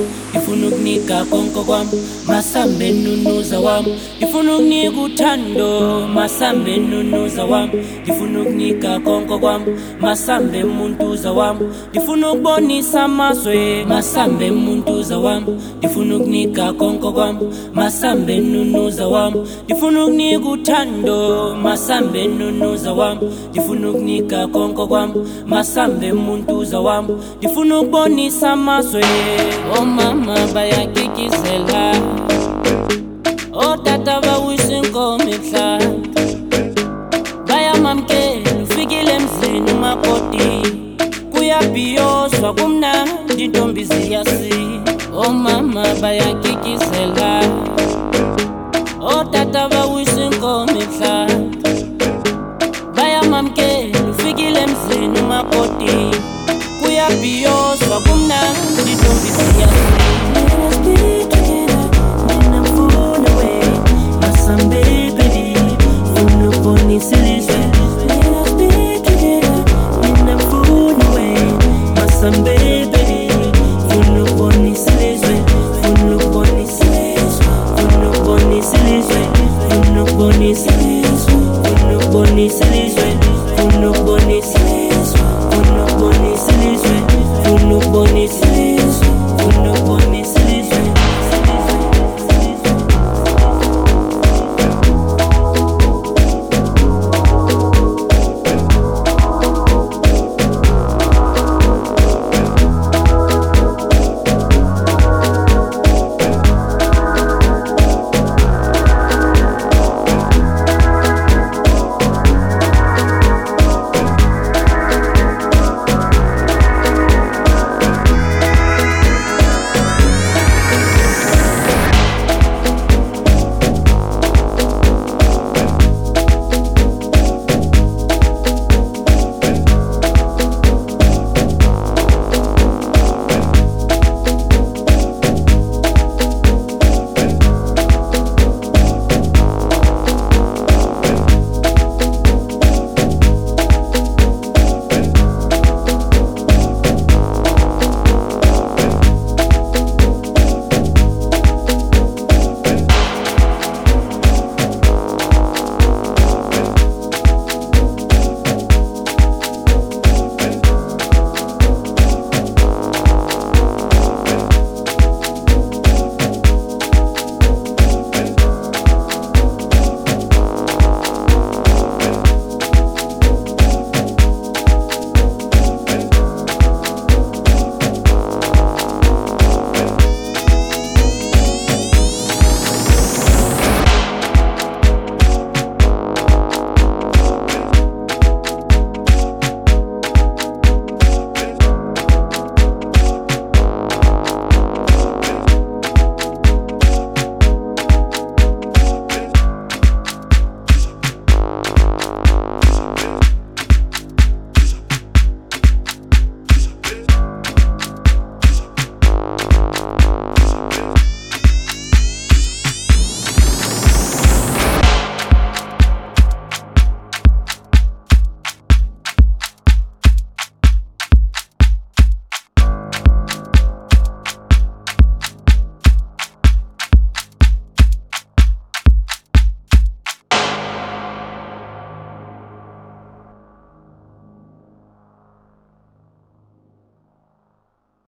ngifuna ukunika konke kwami, masambe nunuza wami, ngifuna ukunika uthando, masambe nunuza wami, ngifuna ukunika konke kwami, masambe muntuza wami, ngifuna ukubonisa amazwe, masambe muntuza wami, ngifuna ukunika konke kwami, masambe nunuza wami, ngifuna ukunika uthando, masambe nunuza wami, ngifuna ukunika konke kwami, masambe muntuza wami, ngifuna ukubonisa amazwe. Omama bayakikizela, otata bawisa inkomo ebuhlali, bayamamkela ufikile emzini umakoti, kuyabhiyozwa kumnandi intombi ziyasina. Omama bayakikizela, otata bawisa inkomo ebuhlali, bayamamkela ufikile emzini umakoti, kuyabhiyozwa kumnandi intombi ziyasina. Let us be together, then I'm full away. Masambe baby, full up on this illusion. Let us be together, then I'm full away. Masambe baby, full up on this illusion. Full up on this illusion. Full up on this illusion. Full up on this illusion. Full up on this illusion.